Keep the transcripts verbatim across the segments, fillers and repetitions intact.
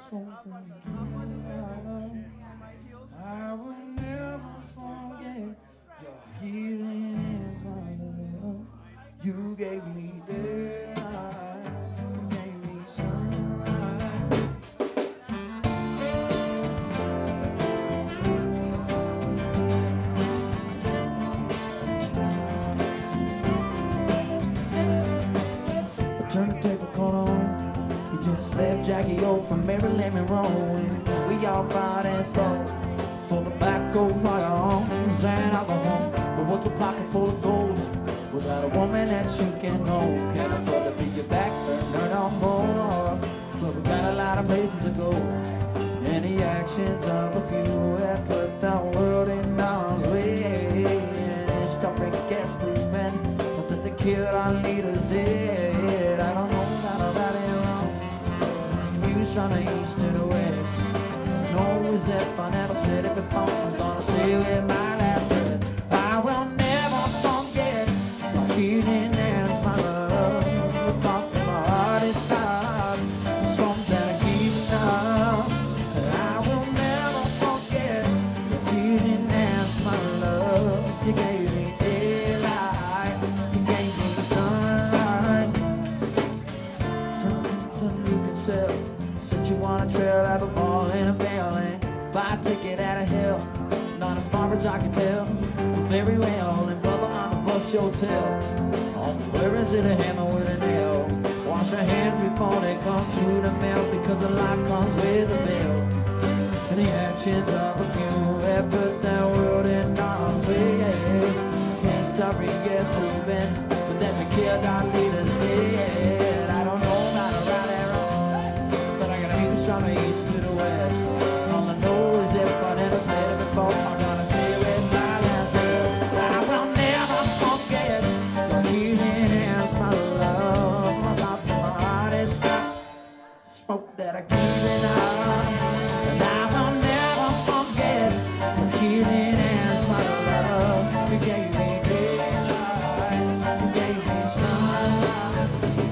I will never forget your healing is my love. You gave me daylight, you gave me sunlight. But turn the tape corner on. You just left Jackie O from Maryland Monroe, and we all bought and sold for the back of firearms and alcohol. But what's a pocket full of gold without a woman that you can hold? Can't afford to be your back burner no more. But we got a lot of places to go, and the actions of a few have put the world in harm's way. And it's stopping gas moving, but that they killed our leaders dead. I don't know about right and wrong. News from the east to the west. No, is if I never said it before, I'm gonna say it with my last breath. I will never forget your healing hands, my love. The talk from my heart is stopped. The song that I keep up. I will never forget your healing hands, my love. You gave me daylight, you gave me sunlight. Something you can sell. Said you want a trail, have a ball and a bell, and buy a ticket out of hell. Not as far as I can tell, but very well. And Bubba on the bus hotel. On the clearance of the hammer with a nail. Wash your hands before they come through the mail, because the life comes with a bill. And the actions of a few have put the world in harm's way. Can't stop it, yes, moving, but then we killed our leaders dead. I don't know about a right and wrong, but I got news from the east to the west. All I know is if I never said it before, I'm gonna say it with my last breath. I will never forget your healing hands, my love. My mouth and my heart is stopped. Smoke that I keep it up. And I will never forget your healing hands, my love. You gave me daylight, you gave me sunlight.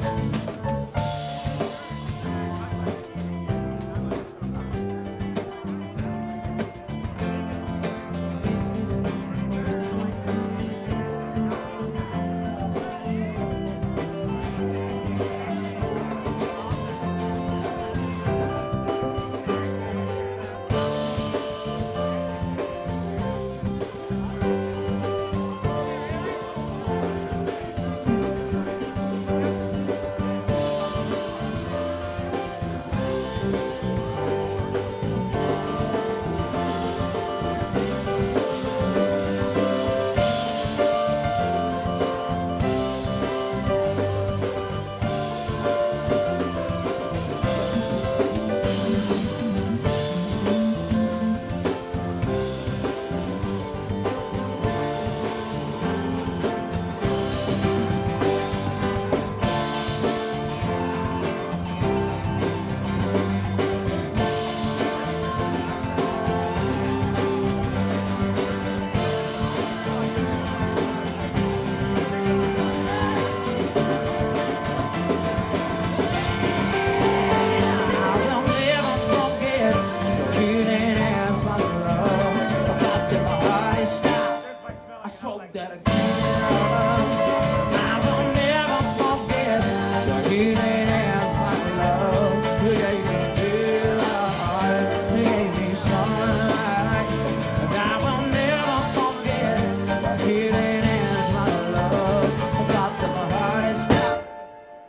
I will never forget your healing hands, my love. I thought that my heart is stopped. I spoke that again.